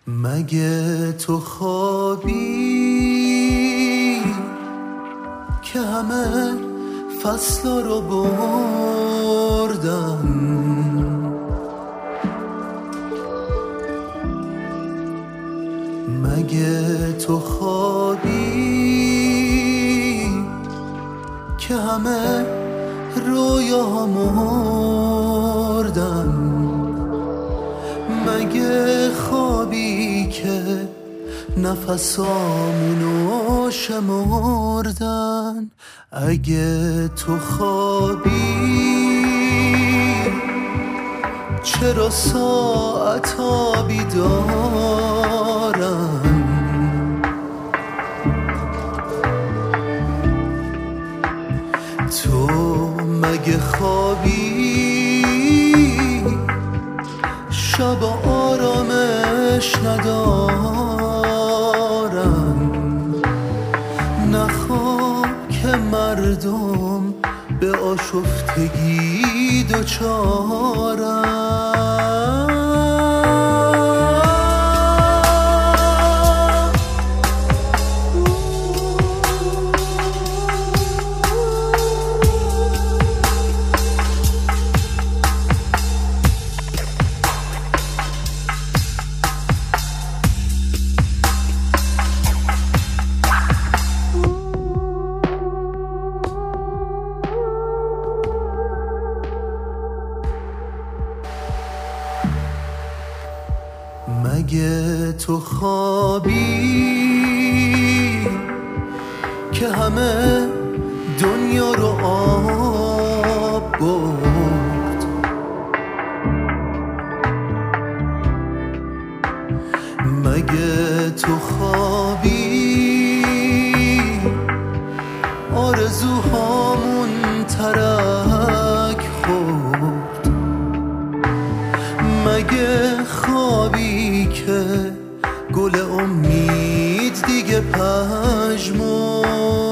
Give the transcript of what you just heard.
مگه تو خوابی که همه فصلا رو بردن؟ مگه تو خوابی که همه رویا مردن؟ مگه خوابی که نفسامونو شمردن؟ اگه تو خوابی چرا ساعتا بیدارن؟ تو مگه خوابی شب آرامش ندارن؟ نخواب که مردم به آشفتگی دوچارن. مگه تو خوابی که همه دنیا رو آب برد؟ مگه تو خوابی آرزوهامون ترک خورد؟ مگه خوابی که گل امید دیگه پژمرد؟